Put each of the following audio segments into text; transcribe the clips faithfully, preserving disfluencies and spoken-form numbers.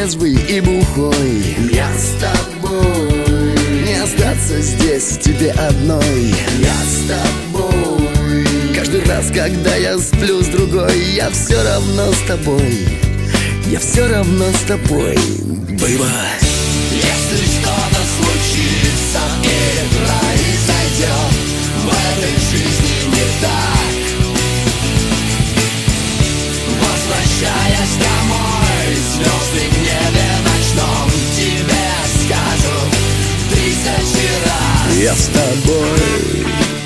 трезвый и бухой. Я с тобой. Не остаться здесь тебе одной. Я с тобой. Каждый раз, когда я сплю с другой, я все равно с тобой. Я все равно с тобой, бэйба. Если что-то случится или произойдет в этой жизни не так, возвращаясь домой, звезды в небе ночном тебе скажут тысячи раз: я с тобой.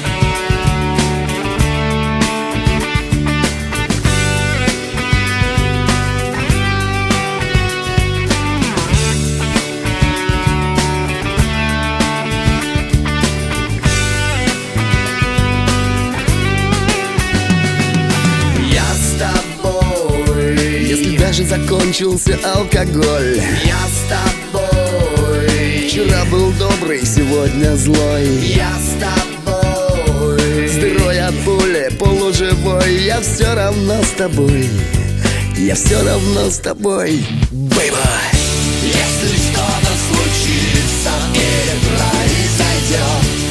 Даже закончился алкоголь, я с тобой. Вчера был добрый, сегодня злой. Я с тобой. Сырой от пули, полуживой. Я все равно с тобой. Я все равно с тобой, бэйба. Если что-то случится или произойдет